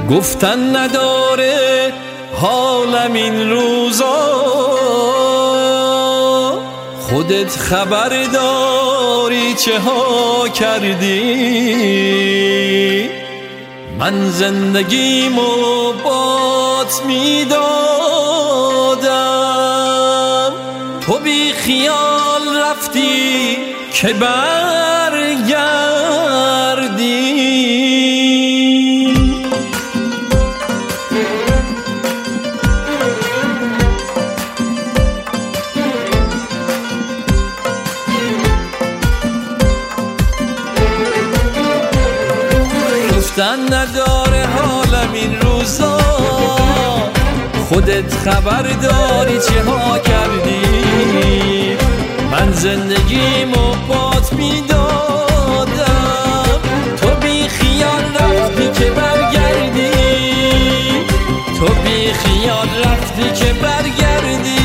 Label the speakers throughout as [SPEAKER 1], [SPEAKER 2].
[SPEAKER 1] گفتن نداره حالم این روزا، خودت خبر داری چه ها کردی. من زندگیمو بات میدادم، تو بی خیال رفتی که برگردی. گفتن نداره حالم این روزا، خودت خبر داری چه ها کردی. من زندگیمو بات میدادم، تو بی خیال رفتی که برگردی. تو بی خیال رفتی که برگردی.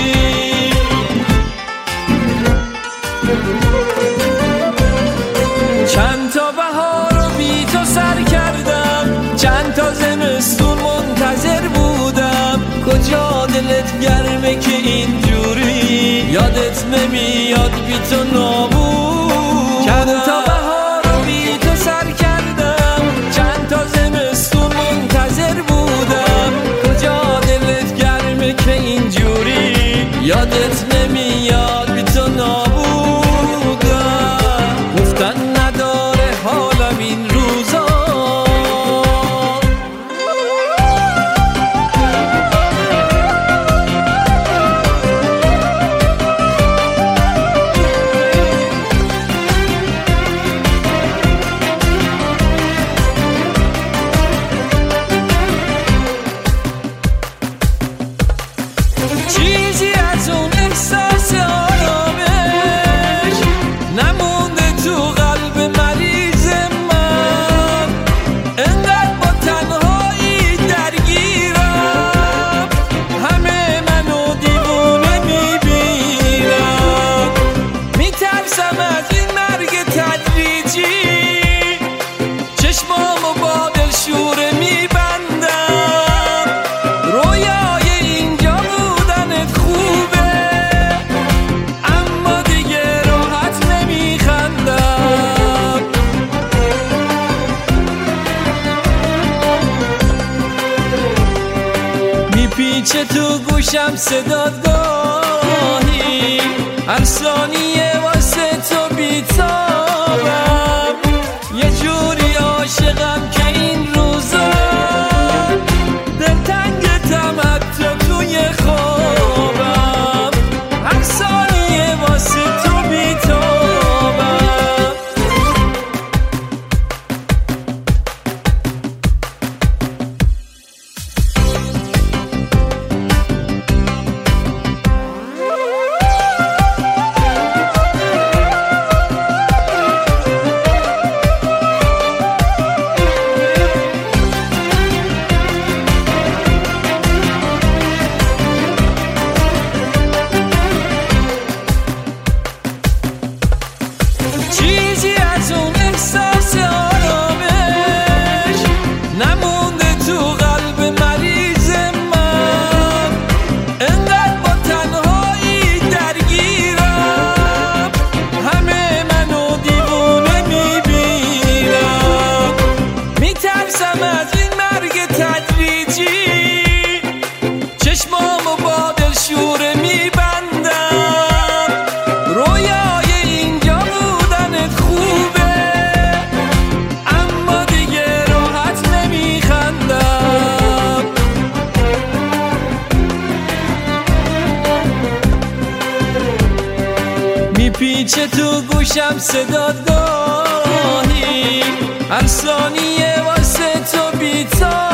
[SPEAKER 1] چند تا بهار بی تو سر کردم، چند تا زمستون منتظر بودم. کجا دلت گرمه که اینجوری، یادت نمیاد بی تو نابود. چند تا بهار بی تو سر کردم، چند تا زمستون منتظر بودم. کجا دلت گرمه که اینجوری، یادت نمیاد بی تو نابود. گفتن نداره حالم این روزا. چیزی از اون احساس آرامش نمونده تو قلب مریض من. انقدر با تنهایی درگیرم، همه منو دیوونه میبینم. میترسم از این مرگ تدریجی، چشمامو با دلشوره میبندم. رویای اینجا بودنت خوبه، اما دیگه راحت نمیخندم. میپیچه تو گوشم صدات گاهی، هر ثانیه واسه تو بیتابم. یه جوری عاشقم که این روزا، دلتنگتم حتی توی خوابم. هر ثانیه واسه تو بیتابم. چیزی از اون احساس آرامش نمونده تو قلب مریض من. انقدر با تنهایی درگیرم، همه منو دیوونه میبینم. میترسم از این مرگ تدریجی، چشمامو با دلشوره میبندم. رویای اینجا بودنت خوبه، اما دیگه راحت نمیخندم. میپیچه تو گوشم صدات گاهی، هر ثانیه واسه تو بیتابم.